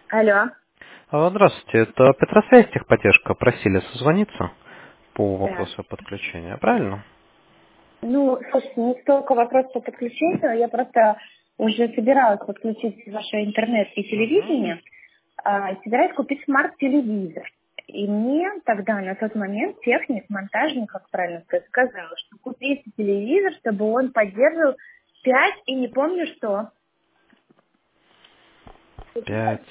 Алло. Здравствуйте, это Петросвязь техподдержка. Просили созвониться по Да. вопросу подключения, правильно? Ну, собственно, не столько вопрос по подключению, я просто уже собиралась подключить ваше интернет и Угу. телевидение, собираюсь купить смарт-телевизор. И мне тогда, на тот момент, техник, монтажник, как правильно сказать, сказал, что купите телевизор, чтобы он поддерживал 5 и не помню что. 5.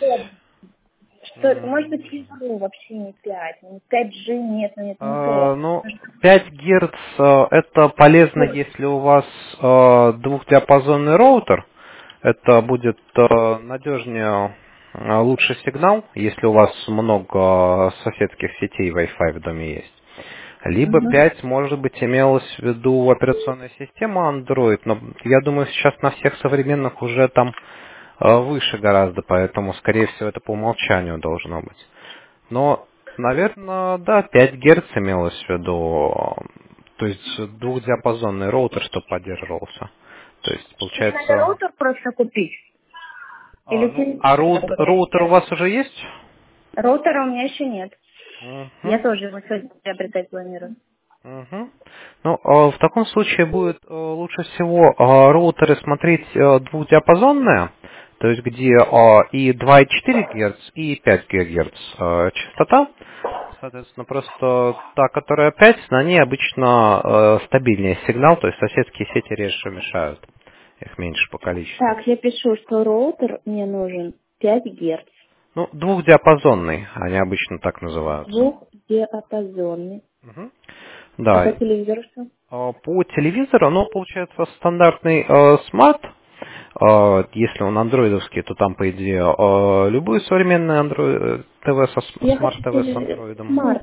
Что, может быть, я вру, вообще не 5, не 5G, нет, ну это не то. Ну, 5 Гц это полезно, если у вас двухдиапазонный роутер. Это будет надежнее, лучший сигнал, если у вас много соседских сетей Wi-Fi в доме есть. Либо Мгм. 5, может быть, имелось в виду операционная система Android, но я думаю, сейчас на всех современных уже там выше гораздо, поэтому, скорее всего, это по умолчанию должно быть. Но, наверное, да, 5 Гц имелось в виду, то есть двухдиапазонный роутер, что поддерживался. То есть, Мне надо получается... роутер просто купить. Или А телевизор, как роутер у говорится. вас уже есть? Роутера у меня еще нет. Я Мгм. тоже его сегодня приобретать планирую. Мгм. Ну, в таком случае будет лучше всего роутеры смотреть двухдиапазонные, то есть где и 2,4 Гц, и 5 ГГц частота. Соответственно, просто та, которая 5, на ней обычно стабильнее сигнал, то есть соседские сети реже мешают. Их меньше по количеству. Так, я пишу, что роутер мне нужен 5 Гц. Ну, двухдиапазонный, они обычно так называются. Двухдиапазонный. Мгм. А Да, по телевизору что? по телевизору, ну, получается, стандартный смарт. Если он андроидовский, то там, по идее, любой современный Android ТВ Я смарт хочу ТВ с андроидом. смарт.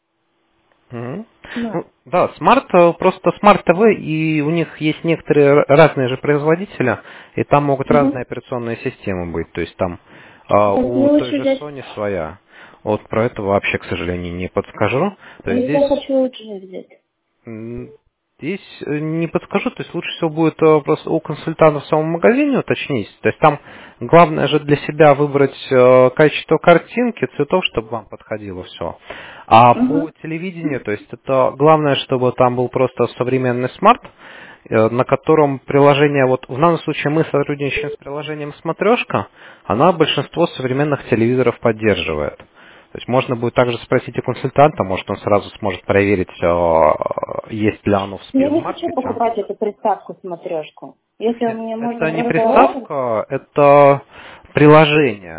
Мгм. Ну, Смарт. да, смарт, просто смарт ТВ, и у них есть некоторые разные же производители, и там могут разные Угу. операционные системы быть. То есть там Мне у той лучше же взять... Sony своя. Вот про это вообще, к сожалению, не подскажу. То есть Я здесь хочу лучше взять. здесь не подскажу, то есть лучше всего будет просто у консультанта в самом магазине уточнить. То есть там главное же для себя выбрать качество картинки, цветов, чтобы вам подходило все. А по Угу. телевидению, то есть это главное, чтобы там был просто современный смарт, на котором приложение, вот в данном случае мы сотрудничаем с приложением «Смотрешка», она большинство современных телевизоров поддерживает. То есть можно будет также спросить у консультанта, может он сразу сможет проверить, есть ли оно в Я не хочу спидмаркете. покупать эту приставку смотрешку. Если Нет, мне это можно не просто роутер. приставка, это приложение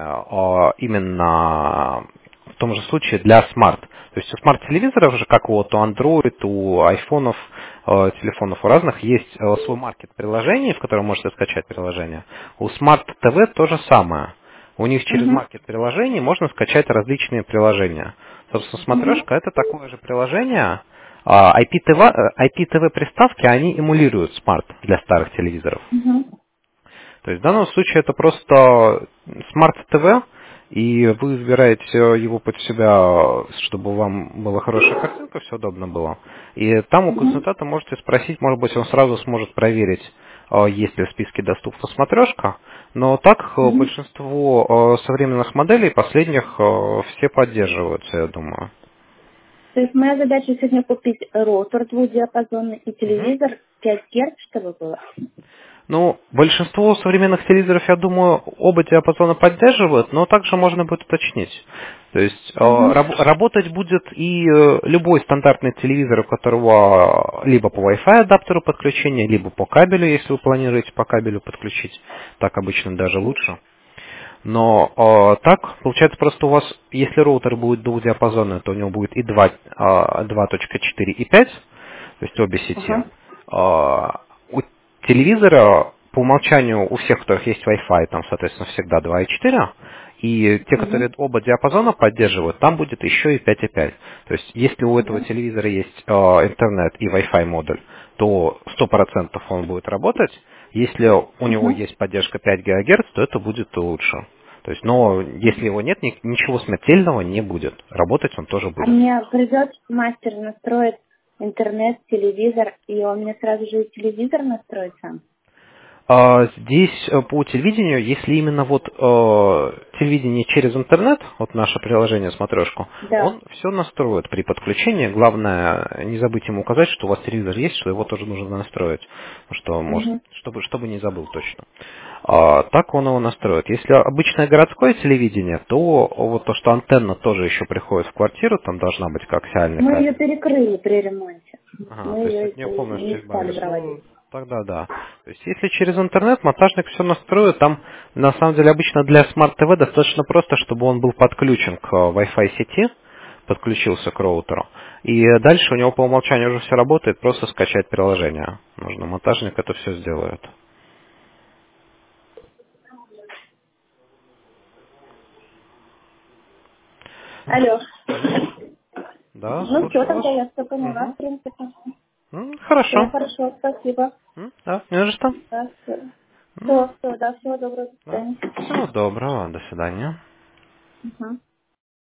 именно в том же случае для смарт. То есть у смарт-телевизоров же, как вот у Android, у айфонов, телефонов у разных, есть свой маркет приложений, в котором можете скачать приложение. У смарт ТВ то же самое. У них через Угу. маркет приложений можно скачать различные приложения. Собственно, Угу. смотрешка это такое же приложение. IPTV приставки, они эмулируют смарт для старых телевизоров. Угу. То есть в данном случае это просто смарт ТВ, и вы выбираете его под себя, чтобы вам была хорошая картинка, все удобно было. И там у Угу. консультанта можете спросить, может быть, он сразу сможет проверить, есть ли в списке доступна смотрешка. Но так Угу. большинство современных моделей последних все поддерживаются, я думаю. То есть моя задача сегодня купить роутер двухдиапазонный и Мгм. телевизор 5 Гц, чтобы было. Ну, большинство современных телевизоров, я думаю, оба диапазона поддерживают, но также можно будет уточнить. То есть Угу. работать будет и любой стандартный телевизор, у которого либо по Wi-Fi адаптеру подключения, либо по кабелю, если вы планируете по кабелю подключить. Так обычно даже лучше. Но так, получается, просто у вас, если роутер будет двухдиапазонный, то у него будет и 2.4, и 5, то есть обе сети. Ага. У телевизора по умолчанию у всех, у которых есть Wi-Fi, там, соответственно, всегда 2.4, и те, Угу. которые оба диапазона поддерживают, там будет еще и 5.5. То есть, если у этого Угу. телевизора есть интернет и Wi-Fi модуль, то 100% он будет работать. Если у него Угу. есть поддержка 5 ГГц, то это будет лучше. То есть, но если его нет, ничего смертельного не будет. Работать он тоже А будет. мне придет мастер, настроит интернет, телевизор, и он мне сразу же и телевизор настроит сам. Здесь по телевидению, если именно вот телевидение через интернет, вот наше приложение «Смотрешку», Да. он все настроит при подключении. Главное, не забыть ему указать, что у вас телевизор есть, что его тоже нужно настроить, что может, Мгм. чтобы не забыл точно. Так он его настроит. Если обычное городское телевидение, то вот то, что антенна тоже еще приходит в квартиру, там должна быть коаксиальный Мы ее кабель. перекрыли при ремонте. Ага, Мы то есть ее от нее полностью не стали избавились. Ну, проводить. тогда да. То есть если через интернет монтажник все настроит, там на самом деле обычно для Smart TV достаточно просто, чтобы он был подключен к Wi-Fi сети, подключился к роутеру. И дальше у него по умолчанию уже все работает, просто скачать приложение. Нужно, монтажник это все сделает. Алло. Да, Ну все, слушаю вас. тогда я все поняла, в Мгм. принципе. Все Хорошо. хорошо, спасибо. Да, не за что. Да, все. М, Все, да, всего доброго, до Да. свидания. Всего доброго, до свидания. Мгм.